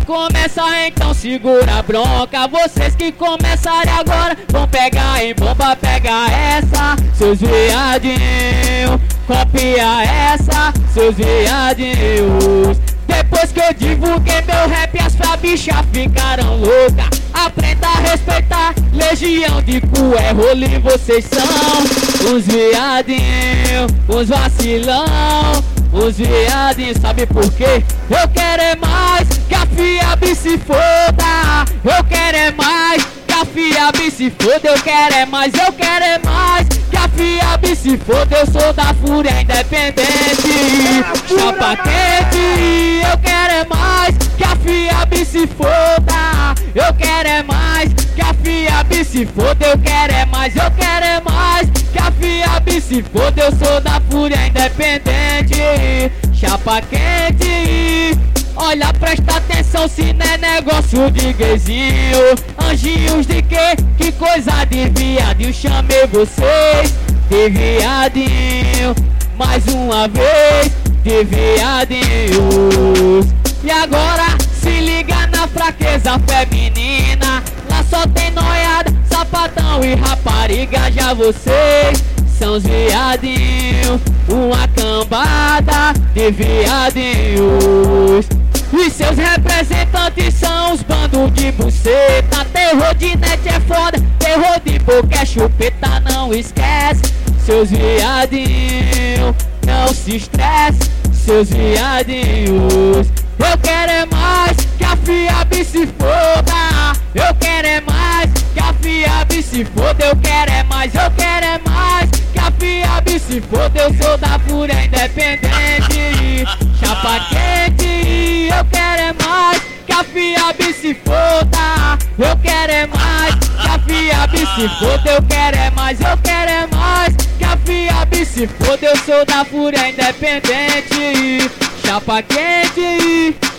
começar, então segura a bronca. Vocês que começarem agora vão pegar em bomba, pega essa, seus viadinhos. Copia essa, seus viadinhos. Depois que eu divulguei meu rap, as bichas ficaram loucas. Aprenda a respeitar, legião de cu é role, vocês são uns viadinhos, uns vacilão. Os viadinhos, sabe por quê? Eu quero é mais, que a FIAB se foda. Eu quero é mais, que a FIAB se foda. Eu quero é mais, eu quero é mais, que a FIAB se foda. Eu sou da Fúria Independente, chapa quente. Eu quero é mais, que a FIAB se foda. Eu quero é mais, que a FIAB se foda. Eu quero é mais, eu quero é mais, que a FIAB se foda. Eu sou da Fúria Independente, chapa quente. Olha, presta atenção se não é negócio de gayzinho. Anjinhos de quê? Que coisa de viadinho. Chamei vocês de viadinho mais uma vez, de viadinhos. E agora se liga na fraqueza feminina. Lá só tem noiada, sapatão e rapariga. Já vocês são os viadinhos, uma cambada de viadinhos. E seus representantes são os bandos de buceta. Terror de net é foda, terror de boca é chupeta. Não esquece, seus viadinhos, não se estresse, seus viadinhos. Eu quero é mais, que a FIAB se foda. Eu quero é mais, que a FIAB se foda. Eu quero é mais, eu quero é mais, que a FIAB se foda. Eu sou da Fúria Independente, chapa quente. Eu quero é mais, que a FIAB se foda. Eu quero é mais, que a FIAB se foda. Eu quero é mais, eu quero é mais, que a FIAB se foda. Eu sou da Fúria Independente, chapa quente.